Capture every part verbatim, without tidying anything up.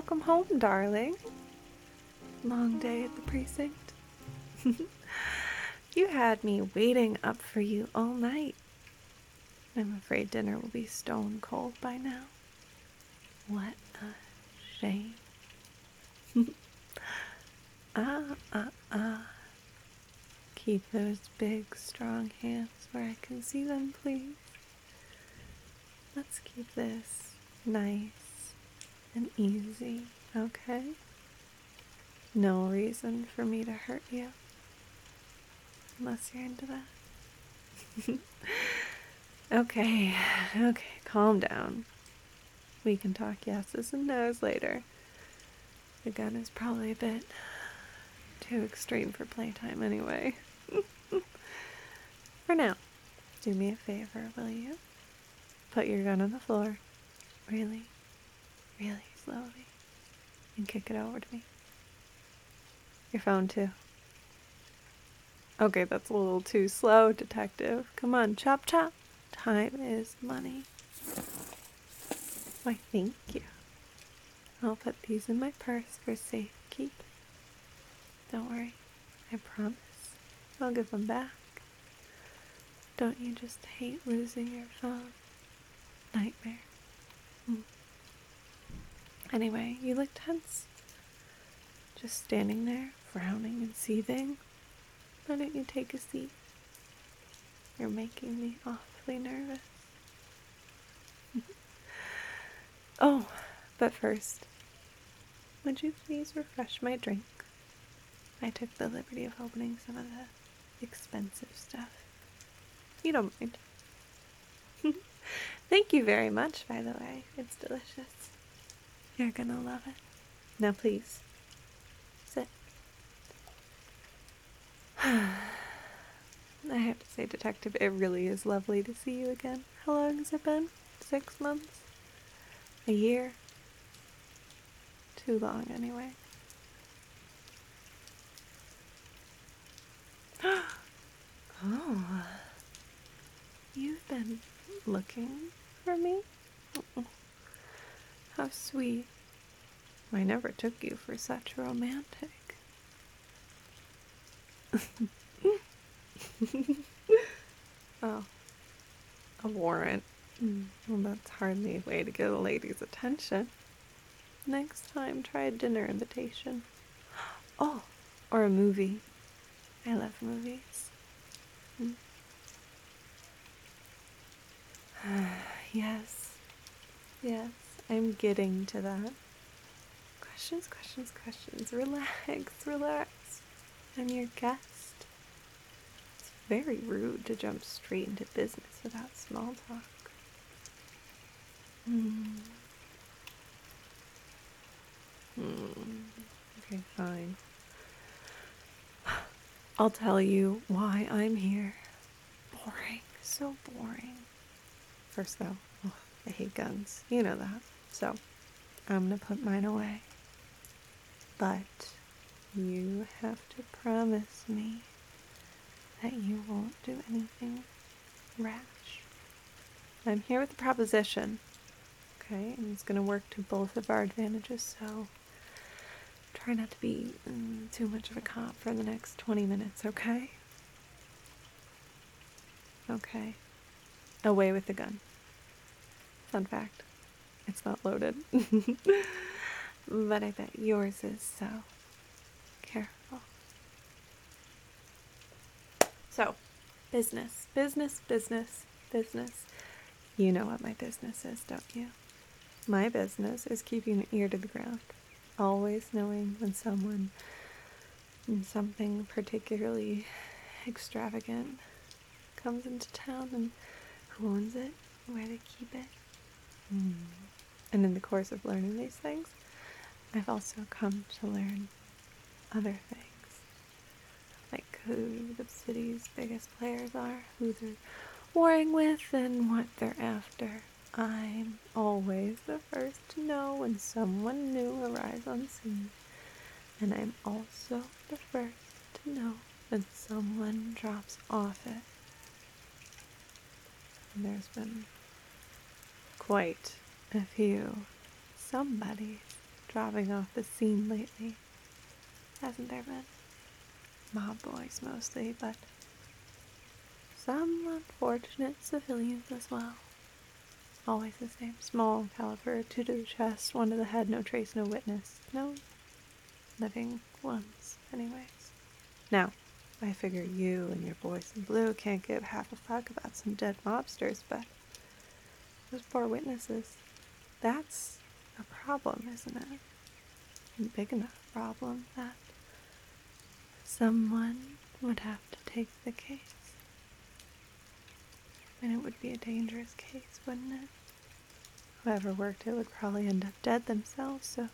Welcome home, darling. Long day at the precinct. You had me waiting up for you all night. I'm afraid dinner will be stone cold by now. What a shame. ah, ah, ah. Keep those big, strong hands where I can see them, please. Let's keep this nice and easy, okay? No reason for me to hurt you. Unless you're into that. Okay, okay, calm down. We can talk yeses and nos later. The gun is probably a bit too extreme for playtime anyway. For now, do me a favor, will you? Put your gun on the floor, really, really slowly, and kick it over to me. Your phone too. Okay, that's a little too slow, detective. Come on, chop chop. Time is money. Why, thank you. I'll put these in my purse for safekeep. Don't worry, I promise. I'll give them back. Don't you just hate losing your phone? Nightmare. Mm. Anyway, you look tense. Just standing there, frowning and seething. Why don't you take a seat? You're making me awfully nervous. Oh, but first, would you please refresh my drink? I took the liberty of opening some of the expensive stuff. You don't mind. Thank you very much, by the way. It's delicious. You're gonna love it. Now please, sit. I have to say, Detective, it really is lovely to see you again. How long has it been? Six months? A year? Too long, anyway. Oh, you've been looking for me? Oh, how sweet. I never took you for such romantic. Oh, a warrant. Well, that's hardly a way to get a lady's attention. Next time, try a dinner invitation. Oh, or a movie. I love movies. Mm. Yes, yes, I'm getting to that. Questions, questions, questions. Relax, relax. I'm your guest. It's very rude to jump straight into business without small talk. Hmm. Hmm. Okay, fine. I'll tell you why I'm here. Boring. So boring. First though, ugh, I hate guns. You know that. So, I'm gonna put mine away. But you have to promise me that you won't do anything rash. I'm here with a proposition. Okay, and it's gonna work to both of our advantages, so try not to be mm, too much of a cop for the next twenty minutes, okay? Okay. Away with the gun. Fun fact, it's not loaded. But I bet yours is, so careful. So, business, business, business, business. You know what my business is, don't you? My business is keeping an ear to the ground. Always knowing when someone, something particularly extravagant comes into town and who owns it, where they keep it. Mm. And in the course of learning these things, I've also come to learn other things. Like who the city's biggest players are, who they're warring with, and what they're after. I'm always the first to know when someone new arrives on scene. And I'm also the first to know when someone drops off it. And there's been quite a few somebodies dropping off the scene lately, hasn't there been? Mob boys mostly, but some unfortunate civilians as well. Always the same. Small caliber, two to the chest, one to the head, no trace, no witness. No living ones, anyways. Now, I figure you and your boys in blue can't give half a fuck about some dead mobsters, but those poor witnesses, that's a problem, isn't it? A big enough problem that someone would have to take the case. And it would be a dangerous case, wouldn't it? Whoever worked it would probably end up dead themselves, so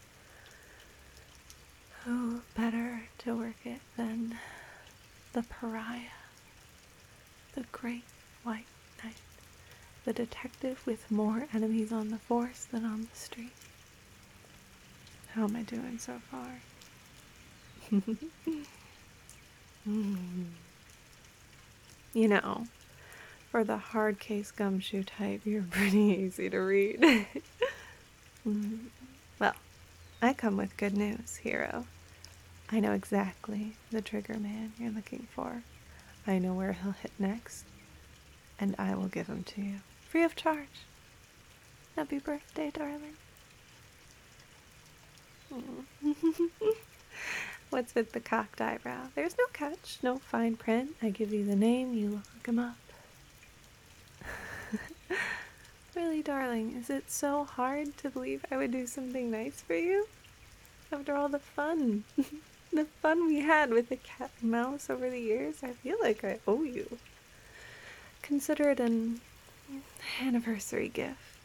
who better to work it than the pariah, the great white knight, the detective with more enemies on the force than on the street. How am I doing so far? mm. You know, for the hard case gumshoe type, you're pretty easy to read. mm. Well, I come with good news, hero. I know exactly the trigger man you're looking for. I know where he'll hit next, and I will give him to you, free of charge. Happy birthday, darling. What's with the cocked eyebrow? There's no catch, no fine print. I give you the name, you look him up. Really, darling, is it so hard to believe I would do something nice for you? After all the fun, the fun we had with the cat and mouse over the years, I feel like I owe you. Consider it an anniversary gift.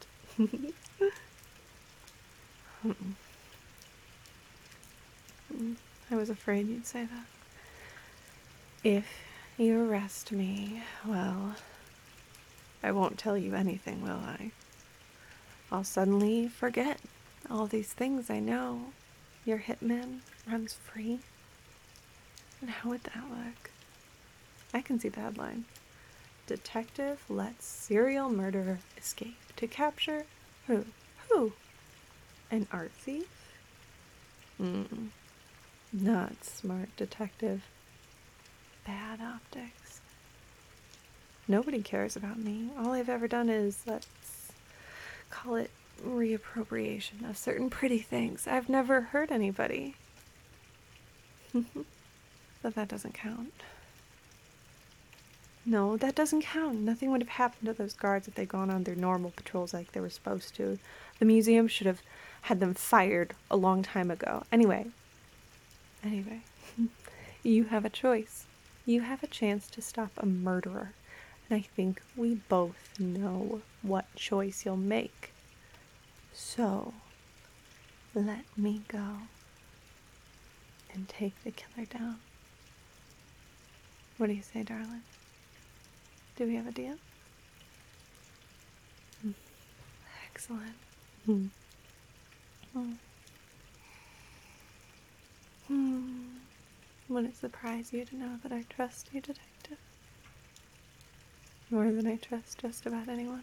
I was afraid you'd say that. If you arrest me, well, I won't tell you anything, will I? I'll suddenly forget all these things I know. Your hitman runs free. And how would that look? I can see the headline. Detective lets serial murderer escape to capture who? Who? An art thief? Mm. Not smart, detective. Bad optics. Nobody cares about me. All I've ever done is, let's call it reappropriation of certain pretty things. I've never hurt anybody. But that doesn't count. No, that doesn't count. Nothing would have happened to those guards if they'd gone on their normal patrols like they were supposed to. The museum should have had them fired a long time ago. Anyway. Anyway. You have a choice. You have a chance to stop a murderer. And I think we both know what choice you'll make. So, let me go and take the killer down. What do you say, darling? Do we have a deal? Mm. Excellent. Mm. Mm. Mm. Would it surprise you to know that I trust you, detective? More than I trust just about anyone.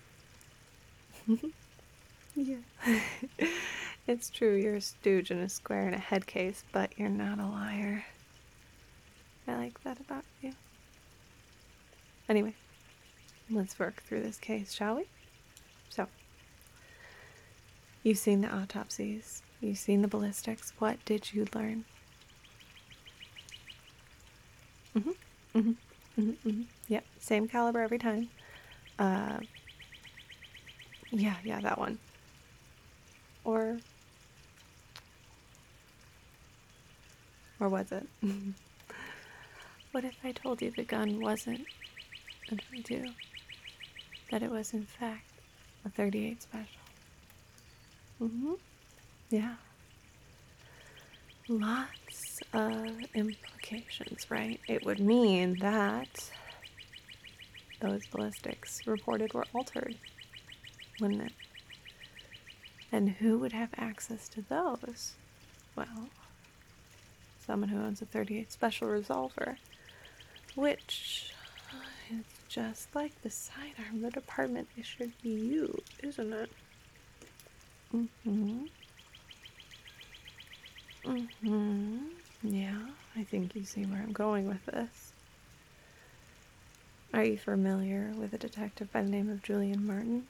Yeah. It's true, you're a stooge and a square and a head case, but you're not a liar. I like that about you. Anyway, let's work through this case, shall we? So, you've seen the autopsies, you've seen the ballistics. What did you learn? Mm-hmm, mm-hmm, mm-hmm, mm-hmm. Yep, same caliber every time. Uh, yeah, yeah, that one. Or, or was it? What if I told you the gun wasn't a twenty-two? That it was, in fact, a thirty-eight special? Mm-hmm. Yeah. Lots of implications, right? It would mean that those ballistics reported were altered, wouldn't it? And who would have access to those? Well, someone who owns a thirty-eight Special revolver, which is just like the sidearm the department issued you, isn't it? Mm-hmm. Mm-hmm. Yeah, I think you see where I'm going with this. Are you familiar with a detective by the name of Julian Martin?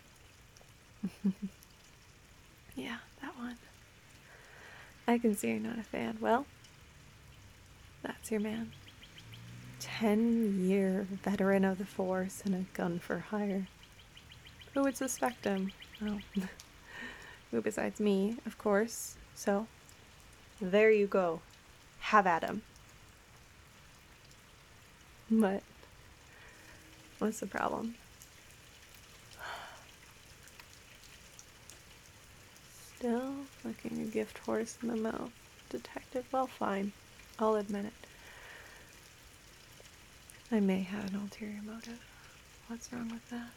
Yeah, that one. I can see you're not a fan. Well, that's your man. Ten-year veteran of the force and a gun for hire. Who would suspect him? Well, who besides me, of course. So, there you go. Have at him. But, what's the problem? Still looking a gift horse in the mouth. Detective, well, fine. I'll admit it. I may have an ulterior motive. What's wrong with that?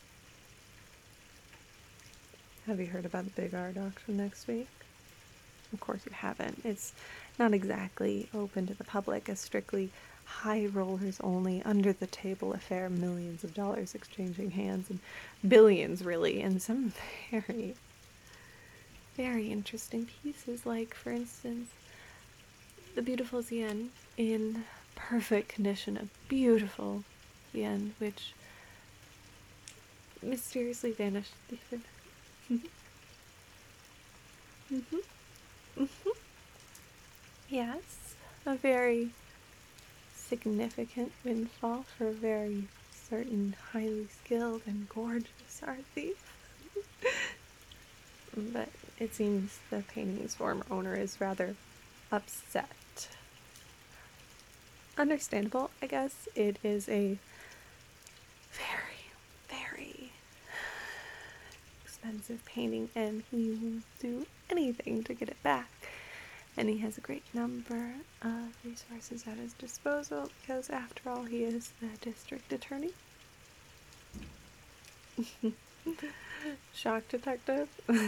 Have you heard about the big art auction next week? Of course you haven't. It's not exactly open to the public, a strictly high rollers only, under the table affair, millions of dollars exchanging hands, and billions really, and some very, very interesting pieces, like, for instance, the beautiful Zien in perfect condition, a beautiful Zien, which mysteriously vanished the other night. Mm-hmm. Mm-hmm. Yes, a very significant windfall for a very certain highly skilled and gorgeous art thief. But it seems the painting's former owner is rather upset. Understandable, I guess. It is a very, very expensive painting, and he will do anything to get it back. And he has a great number of resources at his disposal because, after all, he is the district attorney. Shock, detective?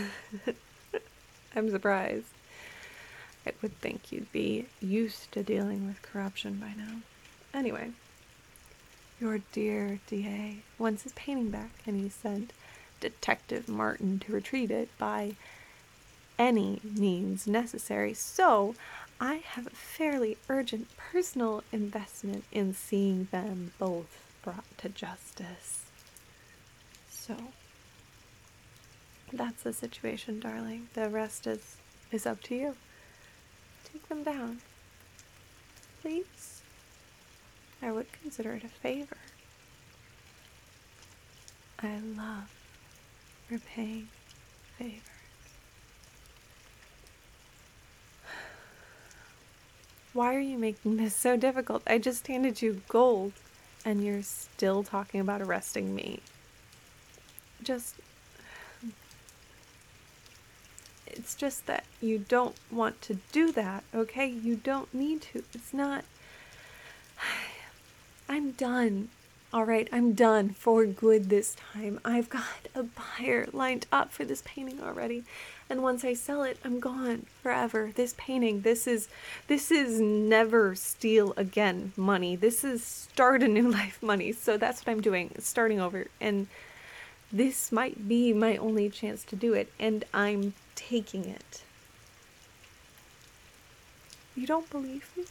I'm surprised. I would think you'd be used to dealing with corruption by now. Anyway, your dear D A wants his painting back, and he sent Detective Martin to retrieve it by any means necessary. So, I have a fairly urgent personal investment in seeing them both brought to justice. So, that's the situation, darling. The rest is, is up to you. Take them down. Please. I would consider it a favor. I love repaying favors. Why are you making this so difficult? I just handed you gold, and you're still talking about arresting me. Just... It's just that you don't want to do that, okay? You don't need to. It's not... I'm done. Alright, I'm done for good this time. I've got a buyer lined up for this painting already. And once I sell it, I'm gone forever. This painting, this is, this is never steal again money. This is start a new life money. So that's what I'm doing, starting over. And this might be my only chance to do it. And I'm taking it. You don't believe me?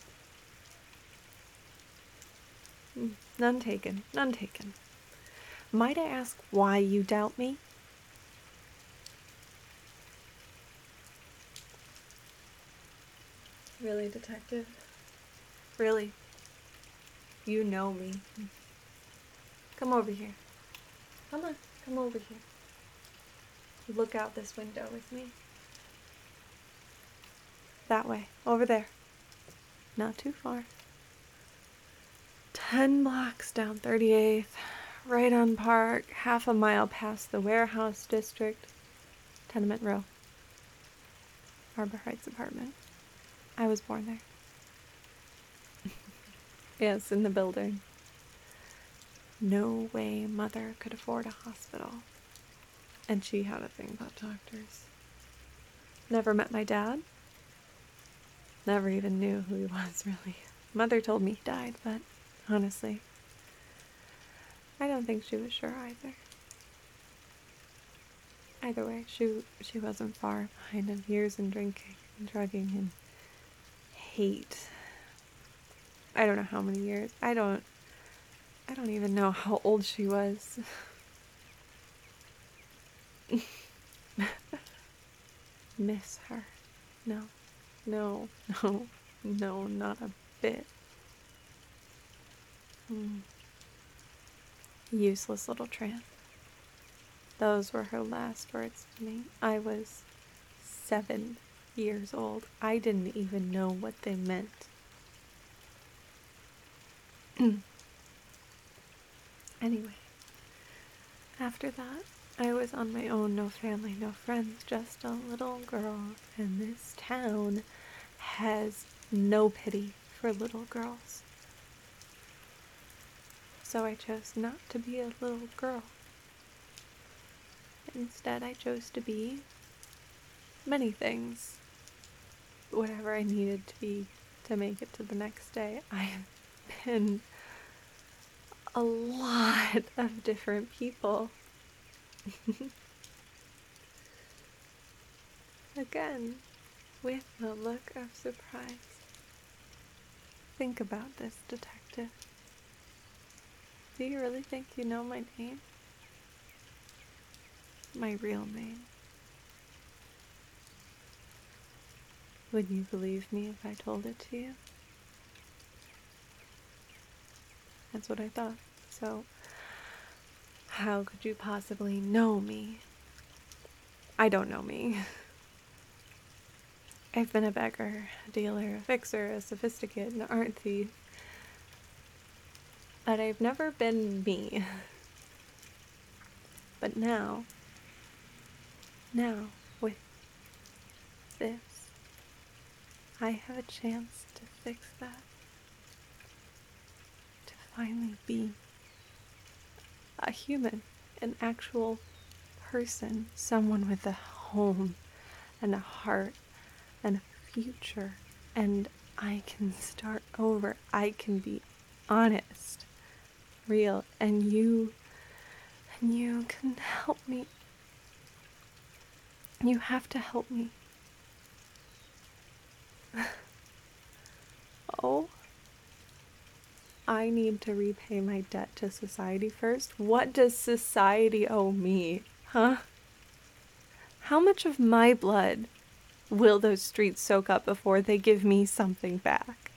None taken, none taken. Might I ask why you doubt me? Really, detective? Really? You know me. Come over here. Come on, come over here. Look out this window with me. That way, over there. Not too far. Ten blocks down thirty-eighth, right on Park, half a mile past the warehouse district, tenement row. Harbor Heights apartment. I was born there. Yes, in the building. No way mother could afford a hospital. And she had a thing about doctors. Never met my dad. Never even knew who he was, really. Mother told me he died, but honestly, I don't think she was sure either. Either way, she she wasn't far behind him. Years in drinking and drugging and hate. I don't know how many years. I don't I don't even know how old she was. Miss her. No. No. No. No, not a bit. Mm. Useless little tramp. Those were her last words to me. I was seven years old. I didn't even know what they meant. Anyway, after that, I was on my own, no family, no friends, just a little girl, and this town has no pity for little girls. So I chose not to be a little girl. Instead, I chose to be many things. Whatever I needed to be to make it to the next day. I have been a lot of different people. Again, with a look of surprise. Think about this, detective. Do you really think you know my name? My real name. Would you believe me if I told it to you? That's what I thought. So, how could you possibly know me? I don't know me. I've been a beggar, a dealer, a fixer, a sophisticate, an art thief. But I've never been me. But now, now, with this, I have a chance to fix that. To finally be a human, an actual person, someone with a home and a heart and a future. And I can start over. I can be honest, real, and you, and you can help me. You have to help me. Oh, I need to repay my debt to society first. What does society owe me, huh? How much of my blood will those streets soak up before they give me something back?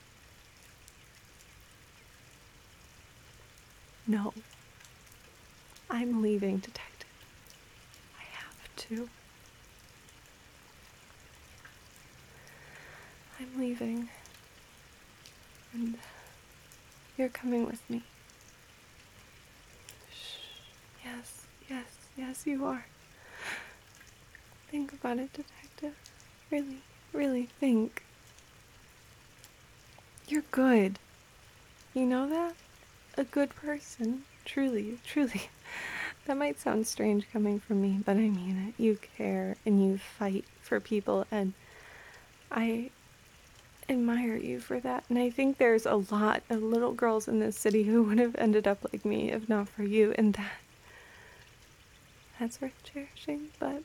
No. I'm leaving, detective. I have to. I'm leaving. And you're coming with me. Shh. Yes, yes, yes, you are. Think about it, detective. Really, really think. You're good. You know that? A good person. Truly, truly. That might sound strange coming from me, but I mean it. You care and you fight for people, and I admire you for that. And I think there's a lot of little girls in this city who would have ended up like me if not for you, and that that's worth cherishing. But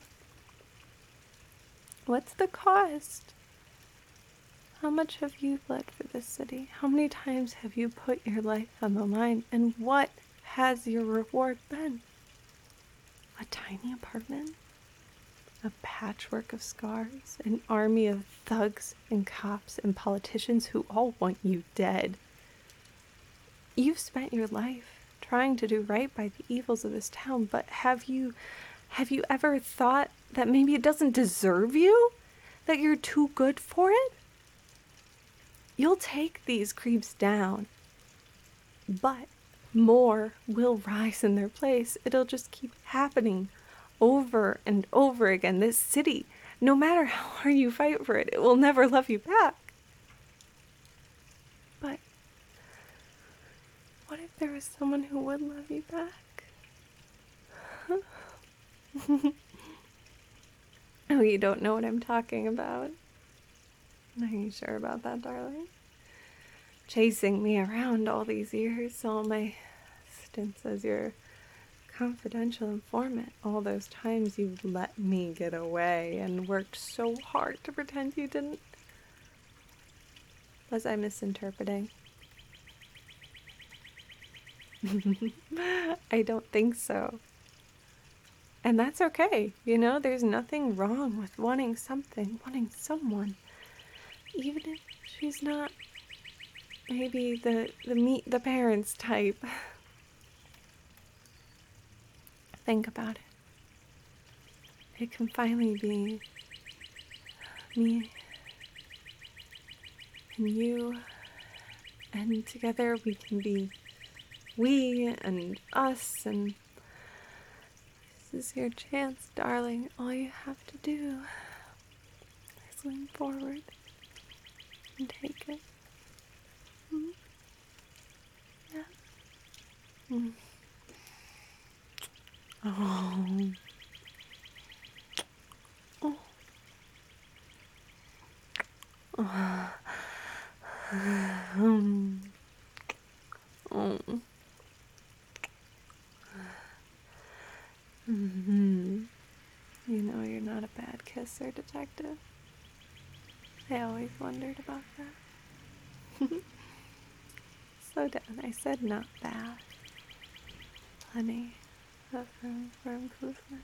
what's the cost? How much have you bled for this city? How many times have you put your life on the line? And what has your reward been? A tiny apartment? A patchwork of scars? An army of thugs and cops and politicians who all want you dead? You've spent your life trying to do right by the evils of this town, but have you, have you ever thought that maybe it doesn't deserve you? That you're too good for it? You'll take these creeps down, but more will rise in their place. It'll just keep happening over and over again. This city, no matter how hard you fight for it, it will never love you back. But what if there was someone who would love you back? Oh, you don't know what I'm talking about? Are you sure about that, darling? Chasing me around all these years, all my stints as your confidential informant, all those times you let me get away and worked so hard to pretend you didn't. Was I misinterpreting? I don't think so. And that's okay. You know, there's nothing wrong with wanting something, wanting someone. Even if she's not maybe the, the meet the parents type. Think about it. It can finally be me and you, and together we can be we and us, and this is your chance, darling. All you have to do is lean forward and take it. Mm. Yeah. Mm. Oh. Oh. Oh. Um. Oh. Mm-hmm. You know you're not a bad kisser, detective. I always wondered about that. Slow down. I said not bad. Plenty of room for improvement.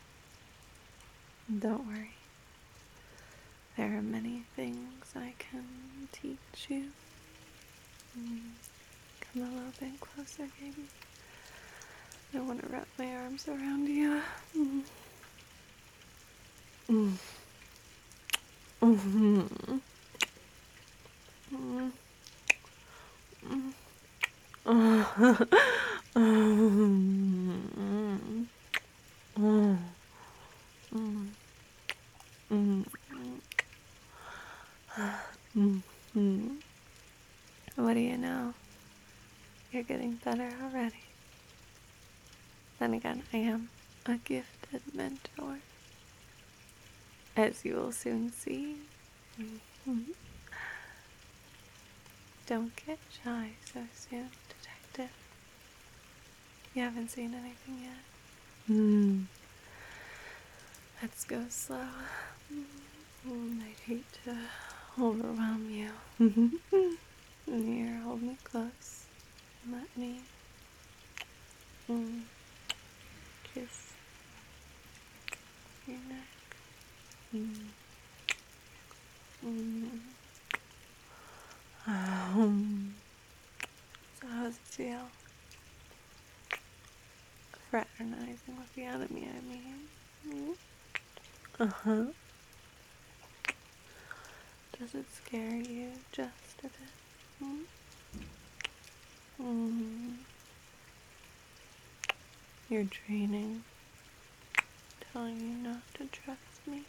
Don't worry. There are many things I can teach you. Mm. Come a little bit closer, baby. I want to wrap my arms around you. Mm. Mm. Mm-hmm. Mm. Mm. Mm. Mm. Mm. Mm. Mm. Mm. Mm. What do you know? You're getting better already. Then again, I am a gifted mentor, as you will soon see. Mm-hmm. Don't get shy so soon, detective. You haven't seen anything yet. Mm. Let's go slow. Mm. I'd hate to overwhelm you. Here, hold me close. Let me mm, kiss your neck. Mm. Mm. Um, so how's it feel? Fraternizing with the enemy, I mean. Mm. Uh-huh. Does it scare you just a bit? Mm. Mm. Your training telling you not to trust me.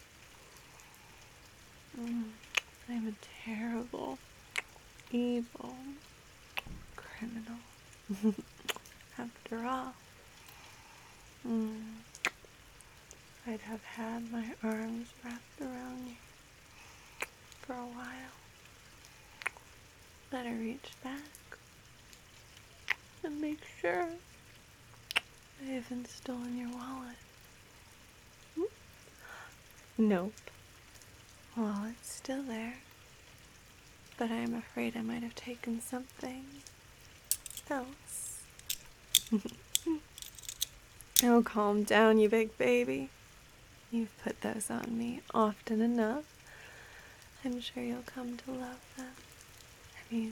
Mm. I'm a terrible, evil criminal. After all, mm, I'd have had my arms wrapped around you for a while. Better reach back and make sure I haven't stolen your wallet. Hmm? Nope. Wallet's still there, but I'm afraid I might have taken something else. Oh, calm down, you big baby. You've put those on me often enough. I'm sure you'll come to love them. I mean,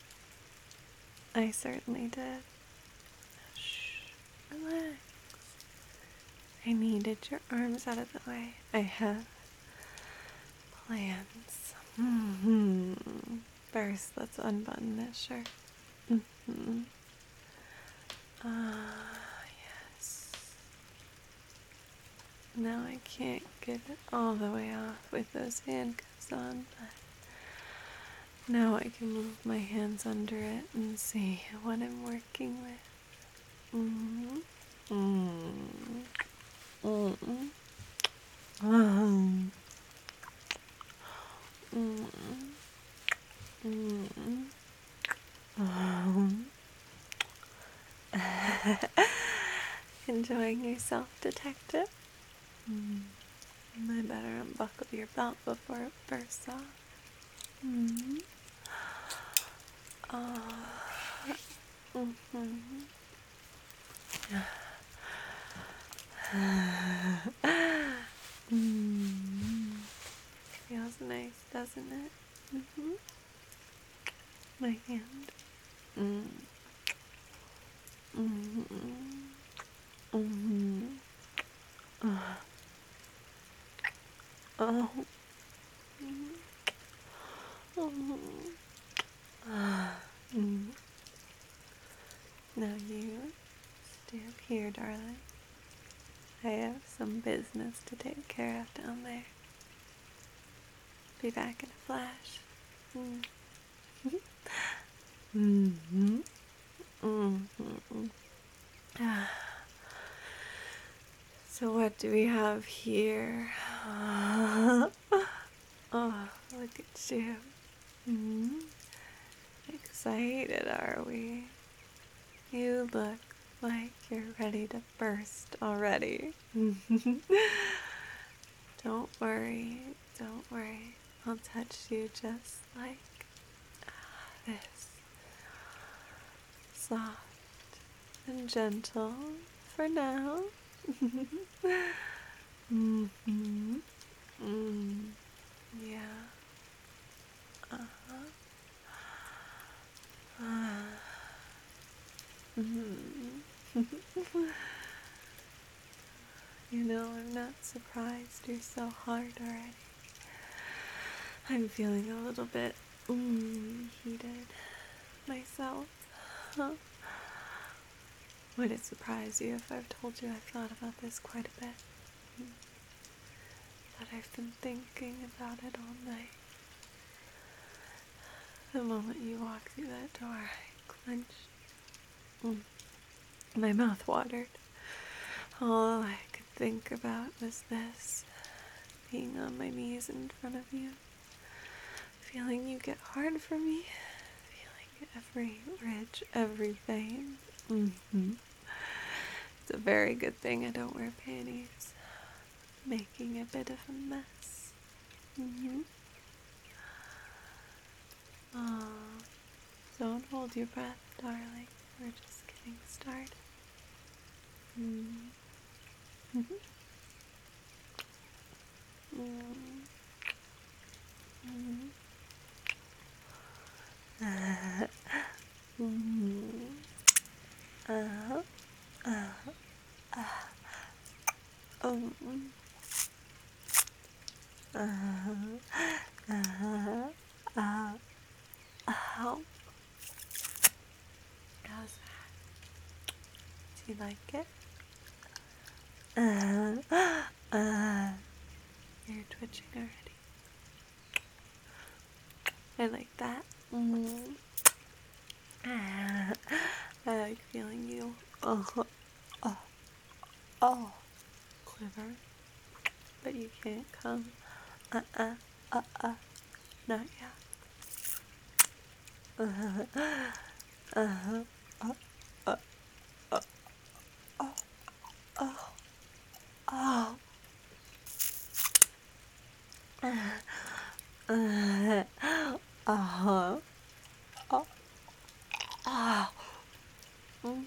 I certainly did. Shh, relax. I needed your arms out of the way. I have plans. Mm-hmm. First, let's unbutton this shirt. Mm-hmm. Ah, yes. Now I can't get it all the way off with those handcuffs on, but now I can move my hands under it and see what I'm working with. Mm-hmm. Mm-hmm. Mm-hmm. Um. Mm-hmm. Mm-hmm. Um. Enjoying yourself, detective? Mm. I better unbuckle your belt before it bursts off. Mm. Mm-hmm. mm. Feels nice, doesn't it? Mm-hmm. My hand. Mm. Mm-hmm. Mm-hmm. Uh. Oh. Mm-hmm. Oh. Ah. Mm. Now you stay up here, darling. I have some business to take care of down there. Be back in a flash. Mm. mm-hmm. Mm-hmm. Ah. So what do we have here? Oh, look at you. Mm-hmm. Excited, are we? You look like you're ready to burst already. Don't worry, don't worry. I'll touch you just like this. Soft and gentle for now. mm-hmm. Mm. Yeah. Uh-huh. mm-hmm. You know, I'm not surprised you're so hard already. I'm feeling a little bit mm, heated myself. Huh? Would it surprise you if I've told you I've thought about this quite a bit? That I've been thinking about it all night. The moment you walked through that door, I clenched. Mm. My mouth watered. All I could think about was this. Being on my knees in front of you. Feeling you get hard for me. Feeling every ridge, every vein. Mm-hmm. It's a very good thing I don't wear panties. Making a bit of a mess. Mm-hmm. Oh, don't hold your breath, darling. We're just getting started. Mm-hmm. Mm-hmm. Mm-hmm. Uh, mm-hmm. Uh-huh. Uh-huh. Uh-huh. Um. Uh-huh. Uh-huh. Uh-huh. Uh-huh. How's that? Do you like it? Uh-huh. Uh, you're twitching already. I like that. Mm-hmm. Uh, I like feeling you. Uh-huh. Oh. Oh. Quiver. But you can't come. Uh-uh. Uh-uh. Not yet. Uh-huh. Uh-huh. Uh, uh, uh, oh. Oh. Oh. Uh, uh, uh-huh. Oh. Oh. Mm.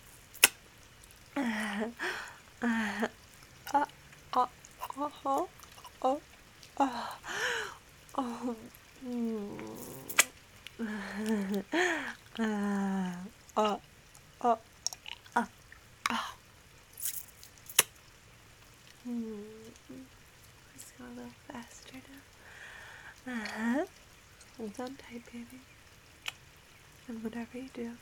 Uh, uh, uh, uh, uh-huh. Oh. Oh. Oh. Mm. Uh, uh, uh, uh, uh. Hmm. Let's go a little faster now. Uh-huh. Hold on tight, baby. And whatever you do,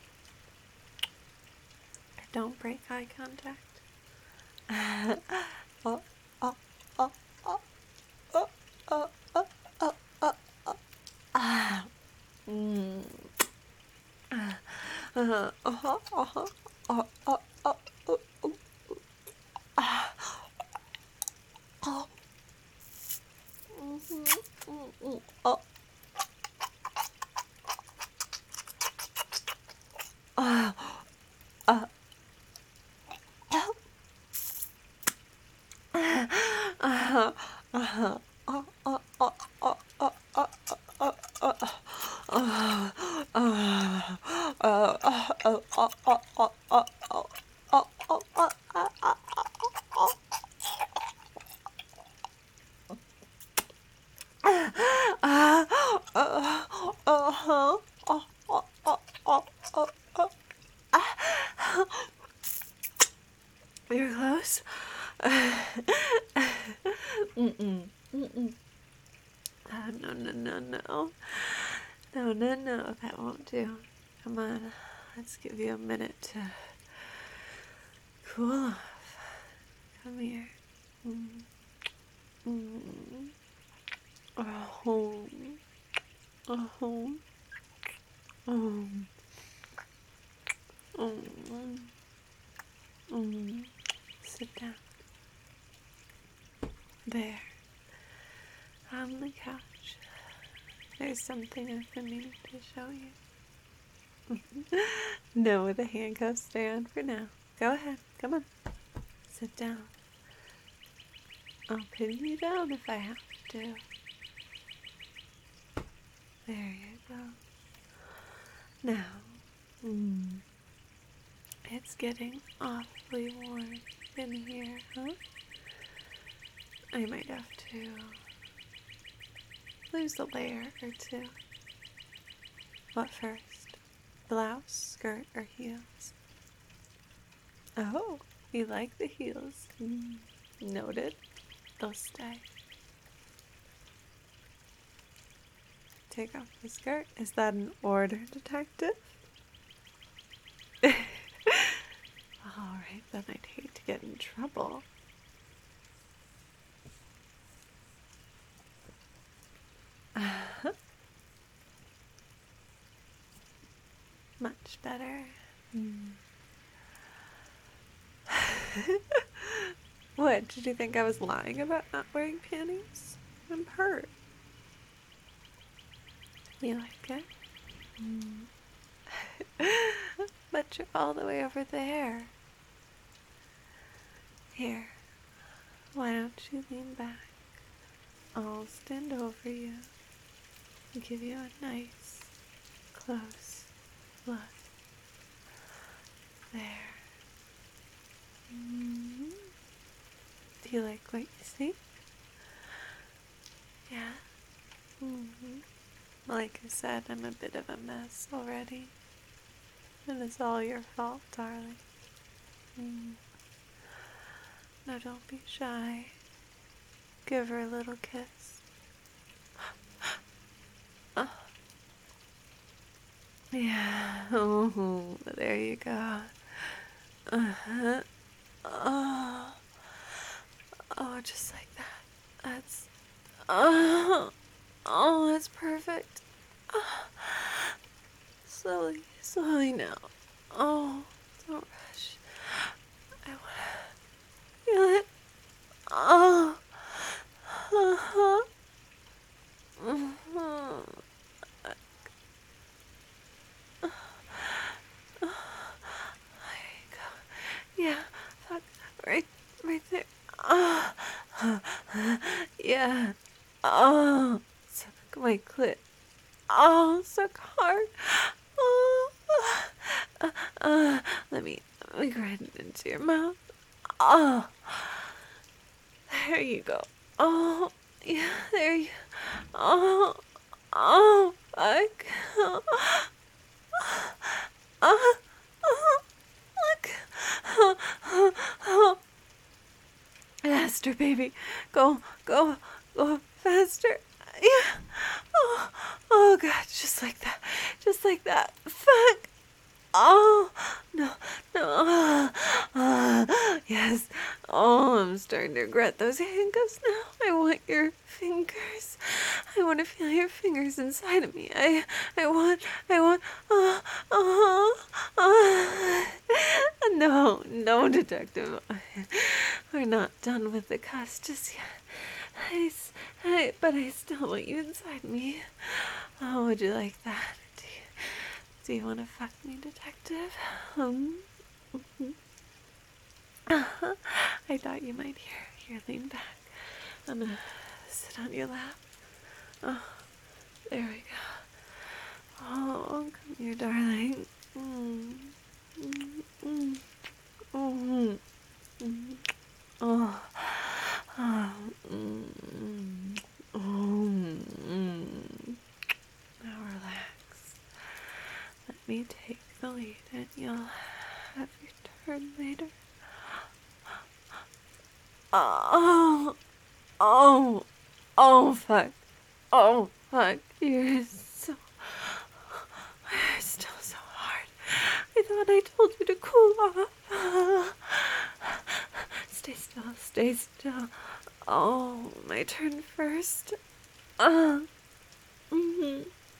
don't break eye contact. Uh, oh, oh, oh, oh, oh, oh, oh, oh, oh, oh. Ah. Mm. Uh, uh, uh-huh, uh-huh, uh, uh, uh, uh, uh, ah. Oh. Mm-hmm. Mm-hmm. Oh. Ah. Uh. Oh. Uh-huh. Uh-huh. Oh, oh, oh, oh, oh, oh, oh, oh, oh, oh, oh. oh, oh, oh, oh, oh, oh, oh, oh, oh, oh, oh, oh, oh. Ah, oh, oh, oh, oh, oh, oh, oh, oh, oh. Ah. You're close. Mm-mm, mm-mm. Oh, no, no, no, no. No, no, no, that won't do. Come on, let's give you a minute to cool off. Come here. Mm. Mm. Oh. Oh. Oh. Oh. Mm. Sit down. There. On the couch. There's something I've been meaning to show you. No, the handcuffs stay on for now. Go ahead. Come on. Sit down. I'll pin you down if I have to. There you go. Now, mm, it's getting awfully warm in here, huh? I might have to lose a layer or two. What first? Blouse, skirt, or heels? Oh, you like the heels. Mm, noted. They'll stay. Take off the skirt. Is that an order, detective? Alright, then I'd hate to get in trouble. Much better. Mm. What, did you think I was lying about not wearing panties? I'm hurt. You like it? Mm. But you're all the way over there. Here, why don't you lean back? I'll stand over you and give you a nice, close look. There. Mm-hmm. Do you like what you see? Yeah? Mm-hmm. Like I said, I'm a bit of a mess already. And it's all your fault, darling. Mm. Now don't be shy. Give her a little kiss. Oh. Yeah. Oh, there you go. Uh-huh. Oh. Oh, just like that. That's... Oh. Oh, that's perfect. Oh. Slowly, slowly now. Oh, don't rush. I want to feel it. Oh. Uh-huh. Uh-huh. There you go. Yeah, fuck. Right, right there. Oh. Yeah. Oh. Suck my clit. Oh, suck hard. Oh. Uh, uh, let me, let me grind it into your mouth. Oh. There you go. Oh. Yeah, there you Oh. Oh. Fuck. Oh. Oh. Oh. Look. Oh. Oh. Oh. Faster, baby. Go, go, go faster. Yeah. Oh, oh, God, just like that. Just like that. Fuck. Oh, no, no. Oh, yes. Oh, I'm starting to regret those handcuffs now. I want your fingers. I want to feel your fingers inside of me. I, I want, I want, oh, oh, oh. No, no, detective. We're not done with the cuss just yet. I, I, but I still want you inside me. Oh, would you like that? Do you, do you want to fuck me, detective? Um, mm-hmm. uh-huh. I thought you might hear. Here, lean back. I'm gonna sit on your lap. Oh, there we go. Oh, come here, darling. Mm. Mm. Mm. Mm. Mm. Oh. Oh. Mm. Oh. Mm. Now relax. Let me take the lead and you'll have your turn later. Oh. Oh. Oh, fuck. Oh, fuck. You're so... You're still so hard. I thought I told you to cool off. Stay still. Stay still. Oh, my turn first. Uh. Mm-hmm.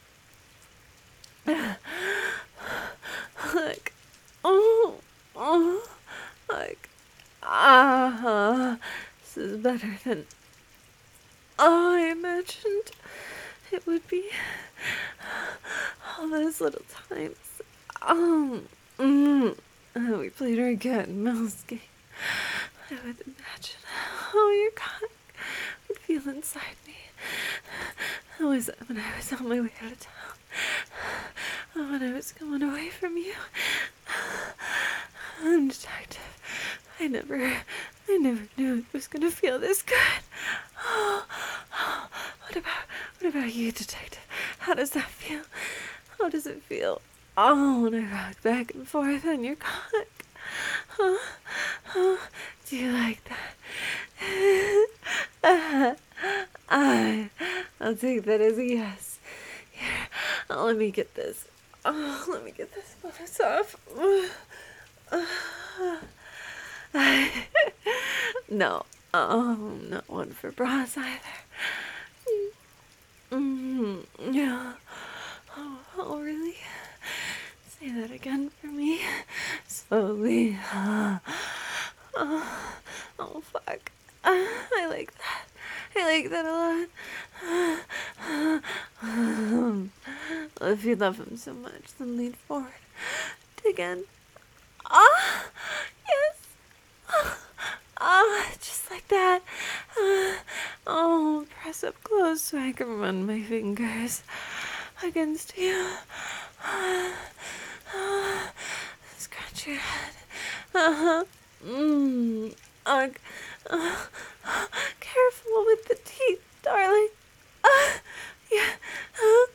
Like, oh, oh, like, ah, this is better than I imagined it would be. All those little times, um, mm, uh, we played our cat and mouse game. I would imagine how your cock would feel inside me. It was when I was on my way out of town. When I was going away from you. I'm detective. I never, I never knew it was gonna feel this good. What about, what about you, detective? How does that feel? How does it feel? Oh, when I rock back and forth on your cock. Huh? Huh? Do you like that? I, I'll take that as a yes. Here, oh, let me get this. Oh, let me get this bonus off. No, oh, not one for bras either. Mm-hmm. Yeah. Oh, oh, really? Say that again for me. Slowly. Oh, oh fuck. Uh, I like that. I like that a lot. Well, if you love him so much, then lean forward. Dig in. Ah, yes. Ah, just like that. Ah, oh, press up close so I can run my fingers against you. Ah, ah, scratch your head. Uh-huh. Mmm. Ugh. Uh, uh, careful with the teeth, darling. Uh, yeah. Uh,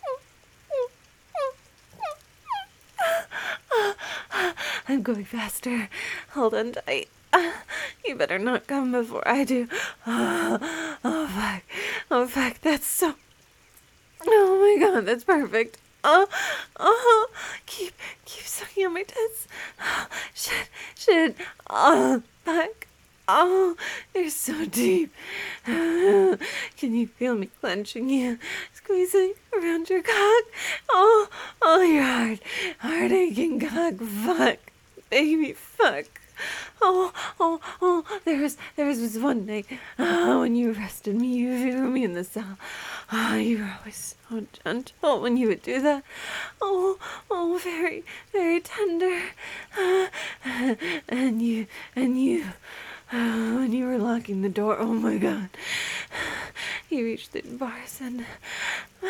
I'm going faster. Hold on tight. Uh, you better not come before I do. Oh, oh, fuck. Oh, fuck. That's so... Oh, my God. That's perfect. Oh, oh. Keep, keep sucking on my tits. Oh, shit, shit. Oh, fuck. Oh, you're so deep. Can you feel me clenching you, squeezing around your cock? Oh, oh, you're hard, hard aching cock. Fuck, baby, fuck. Oh, oh, oh, there was, there was this one night oh, when you arrested me, you threw me in the cell. Oh, you were always so gentle when you would do that. Oh, oh, very, very tender. Uh, and you, and you... Uh, when you were locking the door, oh my God, you reached through the bars and uh,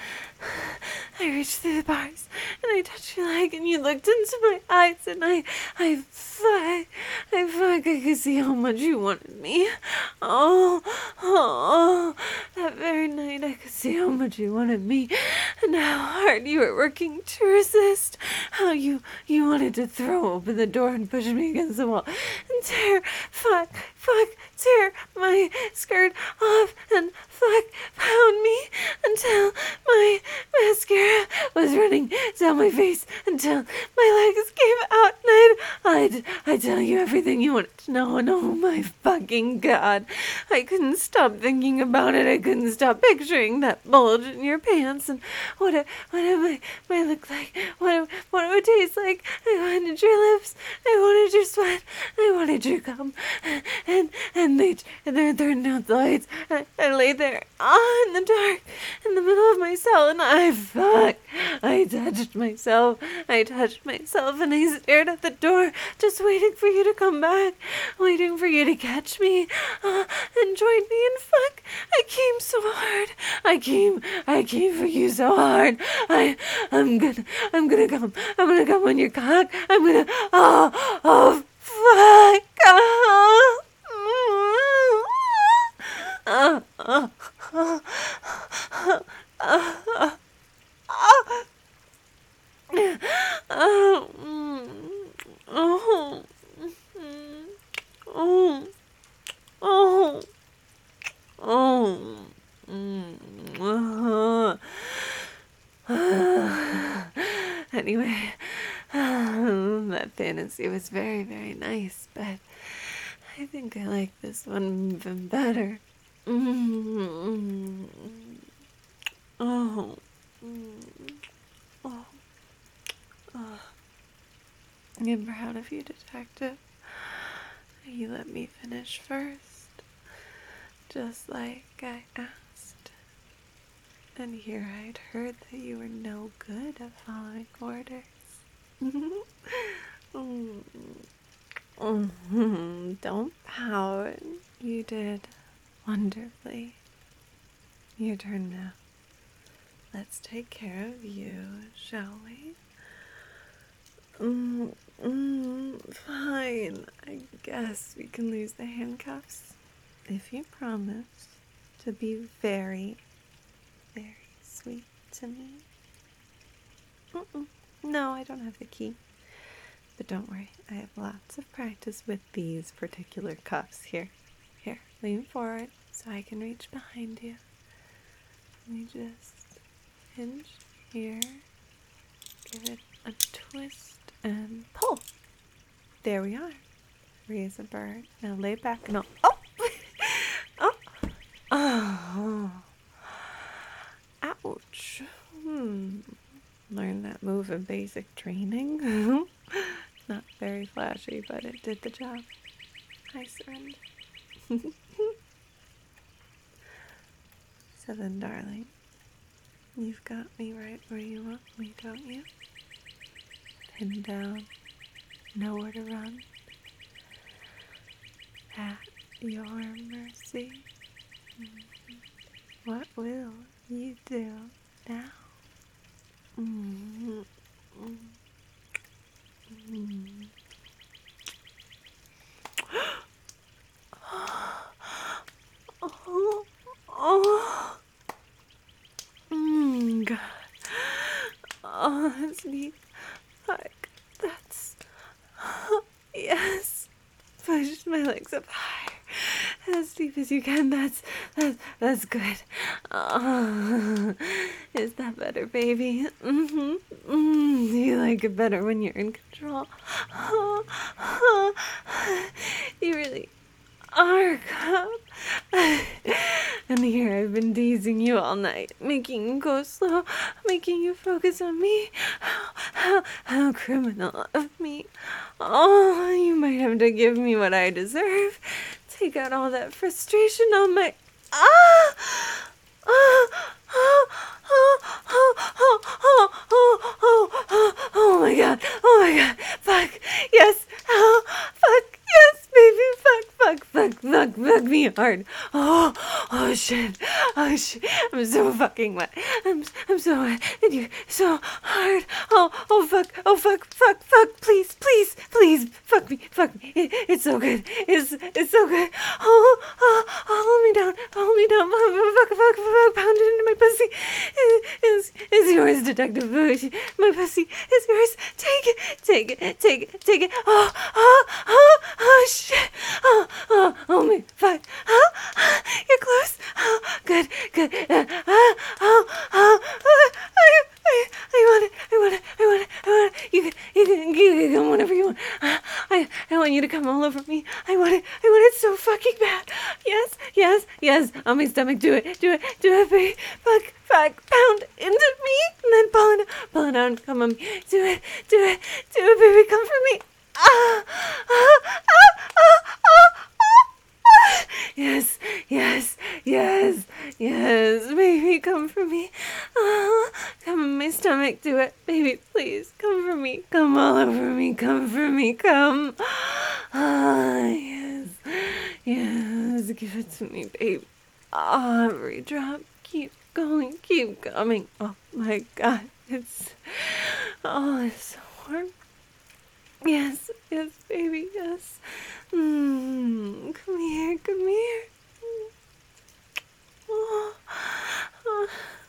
I reached through the bars and I touched your leg and you looked into my eyes and I, I, fuck, I, fuck, I could see how much you wanted me. Oh, oh, that very night I could see how much you wanted me and how hard you were working to resist, how you, you wanted to throw open the door and push me against the wall and tear, fuck, fuck, tear my skirt off and fuck, pound me until my mascara was running down my face until my legs gave out and I'd, I'd, I'd tell you everything you wanted to know and oh my fucking God, I couldn't stop thinking about it. I couldn't stop picturing that bulge in your pants and what it, what it might, might look like, what it, what it would taste like. I wanted your lips, I wanted your sweat, I wanted your cum, and and they and they turned out the lights. I, I lay there, ah, in the dark, in the middle of my cell, and I fuck. I touched myself. I touched myself, and I stared at the door just waiting for you to come back, waiting for you to catch me, uh, and join me in fuck. I came so hard. I came, I came for you so hard. I, I'm gonna, I'm gonna come, I'm gonna come on your cock. I'm gonna, oh, oh, fuck. Oh. Oh, oh, oh, oh, oh, oh. Oh, mm, oh, mm, oh, oh, oh, mm, uh. Anyway, that fantasy was very, very nice, but I think I like this one even better. Mm, oh, mm, oh. Oh, I'm proud of you, Detective. You let me finish first, just like I asked. And here I'd heard that you were no good at following orders. mm. Don't pout. You did wonderfully. Your turn now. Let's take care of you, shall we? Mm, mm, fine. I guess we can lose the handcuffs. If you promise to be very, very sweet to me. Mm-mm. No, I don't have the key. But don't worry, I have lots of practice with these particular cuffs here. Here, lean forward so I can reach behind you. Let me just hinge here. Give it a twist. And pull. There we are. Raise a bird. Now lay back and I'll, oh! oh! Oh! Ouch. Hmm. Learned that move in basic training. Not very flashy, but it did the job. I surrender. So then, darling, you've got me right where you want me, don't you? Pinned down, nowhere to run, at your mercy. What will you do now? Mm-hmm. Mm-hmm. oh, oh, mm, God. Oh, that's neat. Fuck, that's, yes, push my legs up higher, as deep as you can. That's, that's, that's good. Oh, is that better, baby? Mm-hmm. Mm, do you like it better when you're in control? Oh, oh, you really are, Cup. And here I've been teasing you all night, making you go slow, making you focus on me. How, how, how criminal of me. Oh, you might have to give me what I deserve. Take out all that frustration on my... Ah! Oh, oh, oh, oh, oh, oh, oh, oh, oh, oh my God, oh my God, fuck, yes, oh, fuck, yes, baby, fuck, fuck, fuck, fuck, fuck me hard, oh, oh shit, oh shit, I'm so fucking wet, I'm, I'm so wet, and you're so hard, oh, oh fuck, oh fuck, fuck, fuck, please, please, please, fuck me, fuck me, it, it's so good, it's, it's so good, oh, oh, oh, hold me down, hold me down, fuck, fuck, fuck, fuck, pound it into my pussy, is, is yours, Detective Bush, my pussy is yours, take it, take it, take it, take it, oh, oh, oh, oh, shit, oh, oh, oh, me, fuck, oh, you're close, oh, good, good, uh, oh, oh, oh, oh, I, I, I want it, I want it, I want it, I want it, you can, you can, you can come whenever you want, I, I want you to come all over me, I want it, I want it so fucking bad, yes, yes, yes, on my stomach, do it, do it, do it, baby, fuck, fuck, pound into me, and then pull it, pull it out, come on me, do it, do it, do it, baby, come for me, ah, ah, ah, ah, ah, ah, yes, yes, yes, yes, baby, come for me, ah, come in my stomach, do it, baby, please, come for me, come all over me, come for me, come. Ah, yes, yes, give it to me, baby. Ah, every drop, keep going, keep coming. Oh my God, it's, oh, it's so warm. Yes, yes, baby, yes. Mm, come here, come here. Oh, oh,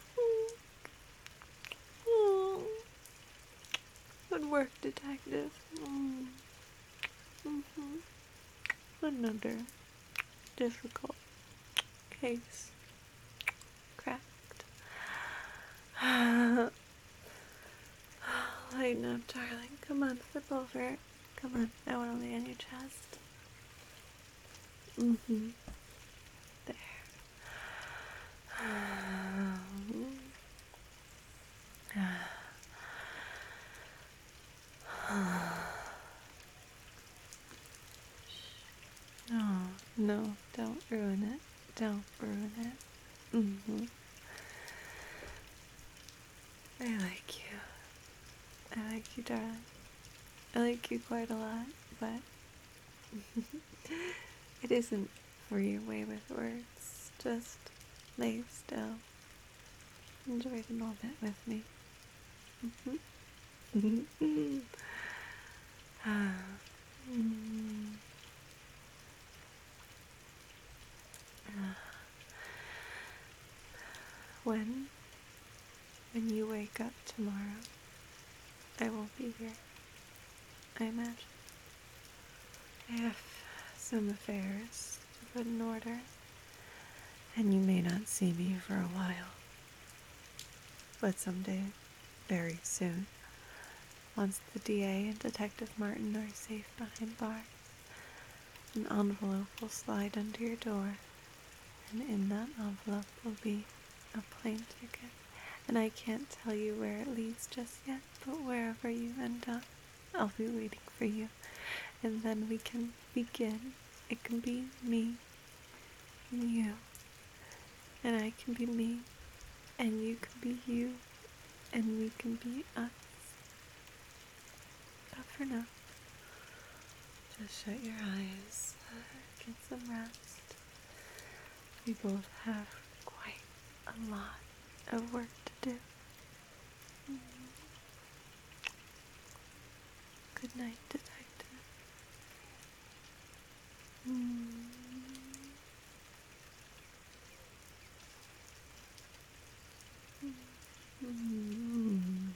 oh. Good work, detective. Mm. Mm-hmm. Another difficult case cracked. Lighten up, darling. Come on, flip over. Come on, I want to lay on your chest. Mm-hmm. There. No, no, don't ruin it. Don't ruin it. Mm-hmm. I like you. I like you, darling. I like you quite a lot, but it isn't for your way with words. Just lay still. Enjoy the moment with me. Mm-hmm. Ah. Mm. Ah. When, when you wake up tomorrow, I won't be here, I imagine. I have some affairs to put in order, and you may not see me for a while. But someday, very soon, once the D A and Detective Martin are safe behind bars, an envelope will slide under your door, and in that envelope will be a plane ticket. And I can't tell you where it leads just yet, but wherever you end up, I'll be waiting for you. And then we can begin. It can be me and you, and I can be me, and you can be you, and we can be us. But for now, just shut your eyes, get some rest. We both have quite a lot of work to do. Good night, detective. Mm. Mm.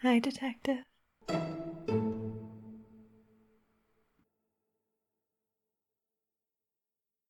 Hi, detective.